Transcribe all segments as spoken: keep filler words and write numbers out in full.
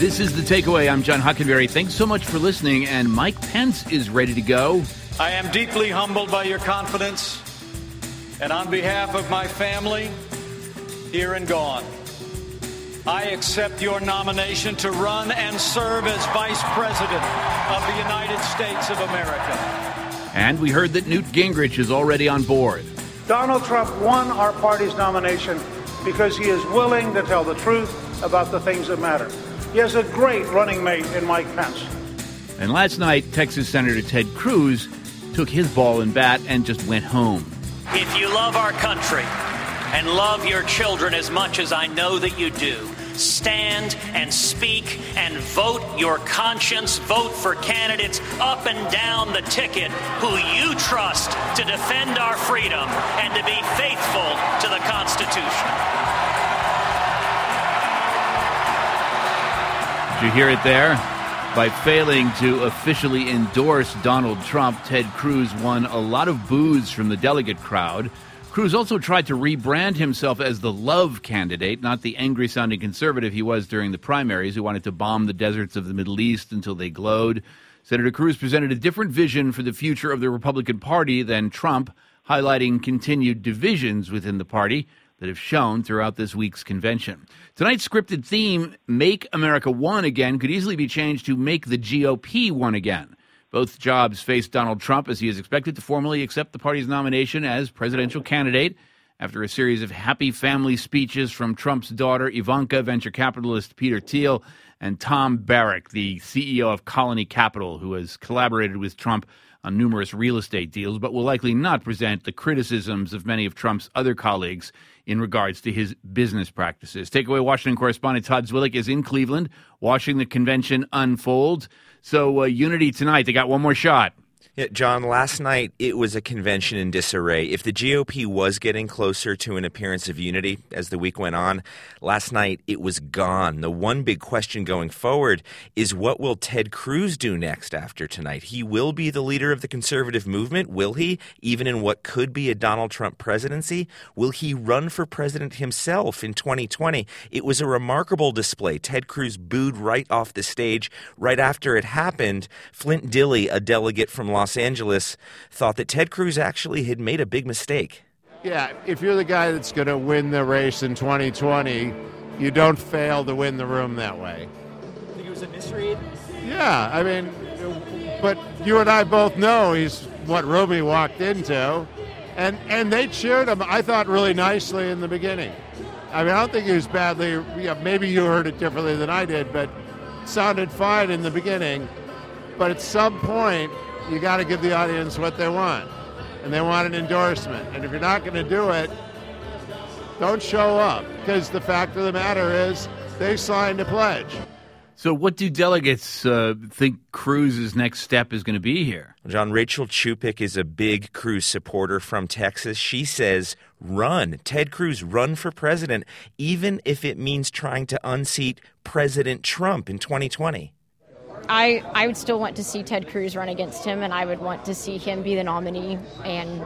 This is The Takeaway. I'm John Hockenberry. Thanks so much for listening. And Mike Pence is ready to go. I am deeply humbled by your confidence. And on behalf of my family, here and gone, I accept your nomination to run and serve as Vice President of the United States of America. And we heard that Newt Gingrich is already on board. Donald Trump won our party's nomination because he is willing to tell the truth about the things that matter. He has a great running mate in Mike Pence. And last night, Texas Senator Ted Cruz took his ball and bat and just went home. If you love our country and love your children as much as I know that you do, stand and speak and vote your conscience. Vote for candidates up and down the ticket who you trust to defend our freedom and to be faithful to the Constitution. Did you hear it there? By failing to officially endorse Donald Trump, Ted Cruz won a lot of boos from the delegate crowd. Cruz also tried to rebrand himself as the love candidate, not the angry-sounding conservative he was during the primaries who wanted to bomb the deserts of the Middle East until they glowed. Senator Cruz presented a different vision for the future of the Republican Party than Trump, highlighting continued divisions within the party that have shown throughout this week's convention. Tonight's scripted theme, Make America One Again, could easily be changed to Make the G O P One Again. Both jobs face Donald Trump as he is expected to formally accept the party's nomination as presidential candidate after a series of happy family speeches from Trump's daughter, Ivanka, venture capitalist Peter Thiel, and Tom Barrack, the C E O of Colony Capital, who has collaborated with Trump on numerous real estate deals, but will likely not present the criticisms of many of Trump's other colleagues in regards to his business practices. Takeaway Washington correspondent Todd Zwillich is in Cleveland, watching the convention unfold. So uh, Unity tonight, they got one more shot. Yeah, John, last night it was a convention in disarray. If the G O P was getting closer to an appearance of unity as the week went on, last night it was gone. The one big question going forward is what will Ted Cruz do next after tonight? He will be the leader of the conservative movement, will he? Even in what could be a Donald Trump presidency? Will he run for president himself in twenty twenty? It was a remarkable display. Ted Cruz booed right off the stage. Right after it happened, Flint Dilley, a delegate from Los Los Angeles, thought that Ted Cruz actually had made a big mistake. Yeah, if you're the guy that's going to win the race in twenty twenty, you don't fail to win the room that way. I think it was a misread? Yeah, I mean, but you and I both know he's what room he walked into, and, and they cheered him, I thought, really nicely in the beginning. I mean, I don't think he was badly, yeah, maybe you heard it differently than I did, but it sounded fine in the beginning. But at some point, you got to give the audience what they want, and they want an endorsement. And if you're not going to do it, don't show up, because the fact of the matter is they signed a pledge. So what do delegates uh, think Cruz's next step is going to be here? John, Rachel Chupik is a big Cruz supporter from Texas. She says, run. Ted Cruz, run for president, even if it means trying to unseat President Trump in twenty twenty. I, I would still want to see Ted Cruz run against him, and I would want to see him be the nominee and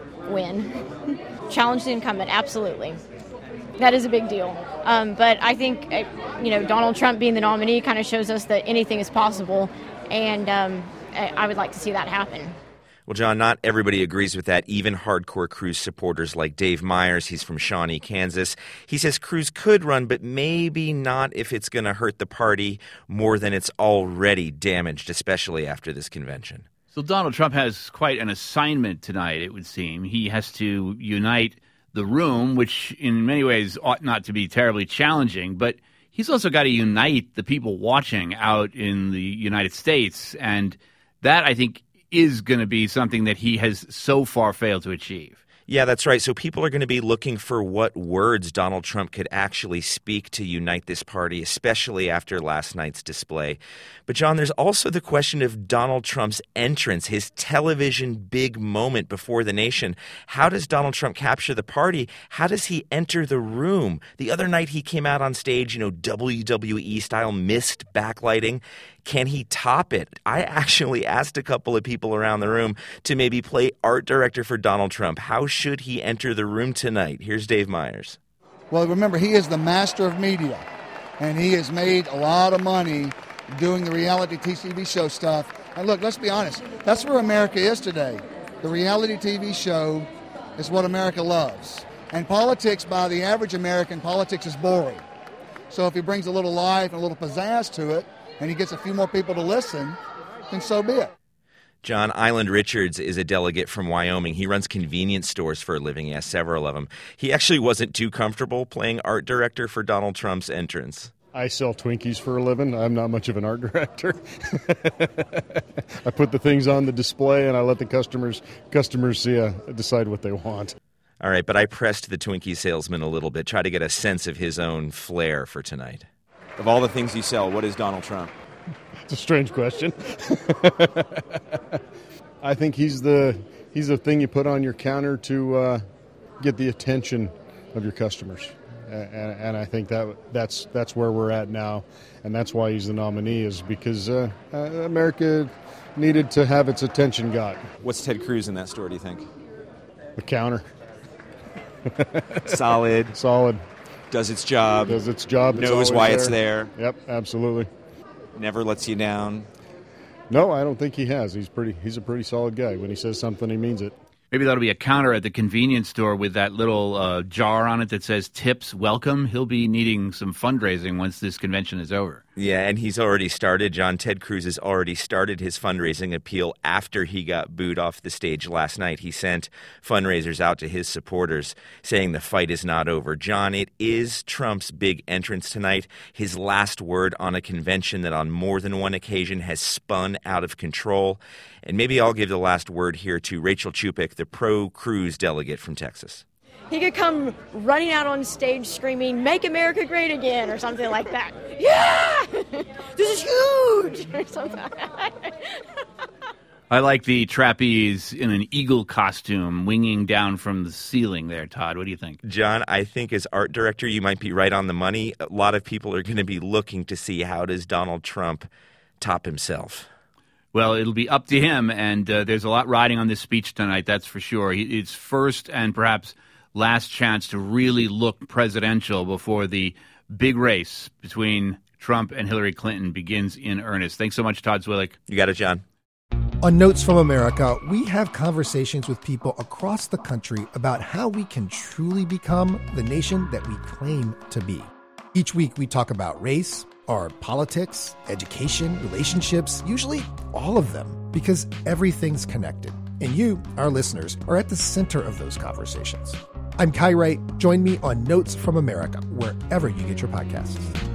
win. Challenge the incumbent, absolutely. That is a big deal. Um, but I think, you know, Donald Trump being the nominee kind of shows us that anything is possible, and um, I would like to see that happen. Well, John, not everybody agrees with that, even hardcore Cruz supporters like Dave Myers. He's from Shawnee, Kansas. He says Cruz could run, but maybe not if it's going to hurt the party more than it's already damaged, especially after this convention. So Donald Trump has quite an assignment tonight, it would seem. He has to unite the room, which in many ways ought not to be terribly challenging, but he's also got to unite the people watching out in the United States, and that, I think, is going to be something that he has so far failed to achieve. Yeah, that's right. So people are going to be looking for what words Donald Trump could actually speak to unite this party, especially after last night's display. But, John, there's also the question of Donald Trump's entrance, his television big moment before the nation. How does Donald Trump capture the party? How does he enter the room? The other night he came out on stage, you know, W W E style, mist backlighting. Can he top it? I actually asked a couple of people around the room to maybe play art director for Donald Trump. How should he enter the room tonight? Here's Dave Myers. Well, remember, he is the master of media. And he has made a lot of money doing the reality T V show stuff. And look, let's be honest, that's where America is today. The reality T V show is what America loves. And politics, by the average American, politics is boring. So if he brings a little life and a little pizzazz to it, and he gets a few more people to listen, then so be it. John Island Richards is a delegate from Wyoming. He runs convenience stores for a living. He has several of them. He actually wasn't too comfortable playing art director for Donald Trump's entrance. I sell Twinkies for a living. I'm not much of an art director. I put the things on the display and I let the customers customers uh, decide what they want. All right, but I pressed the Twinkie salesman a little bit, try to get a sense of his own flair for tonight. Of all the things you sell, what is Donald Trump? It's a strange question. I think he's the he's the thing you put on your counter to uh, get the attention of your customers, and, and I think that that's that's where we're at now, and that's why he's the nominee, is because uh, uh, America needed to have its attention got. What's Ted Cruz in that store, do you think? The counter. Solid. Solid. Does its job. Does its job. Knows why it's there. Yep, absolutely. Never lets you down. No, I don't think he has. He's pretty. He's a pretty solid guy. When he says something, he means it. Maybe that'll be a counter at the convenience store with that little uh, jar on it that says tips welcome. He'll be needing some fundraising once this convention is over. Yeah, and he's already started. John Ted Cruz has already started his fundraising appeal after he got booed off the stage last night. He sent fundraisers out to his supporters saying the fight is not over. John, it is Trump's big entrance tonight, his last word on a convention that on more than one occasion has spun out of control. And maybe I'll give the last word here to Rachel Chupik, the pro-Cruz delegate from Texas. He could come running out on stage screaming, "Make America Great Again," or something like that. Yeah! This is huge! Or something like that. I like the trapeze in an eagle costume winging down from the ceiling there, Todd. What do you think? John, I think as art director, you might be right on the money. A lot of people are going to be looking to see how does Donald Trump top himself. Well, it'll be up to him, and uh, there's a lot riding on this speech tonight, that's for sure. He, it's first and perhaps last chance to really look presidential before the big race between Trump and Hillary Clinton begins in earnest. Thanks so much, Todd Zwillich. You got it, John. On Notes from America, we have conversations with people across the country about how we can truly become the nation that we claim to be. Each week, we talk about race, our politics, education, relationships, usually all of them, because everything's connected. And you, our listeners, are at the center of those conversations. I'm Kai Wright. Join me on Notes from America, wherever you get your podcasts.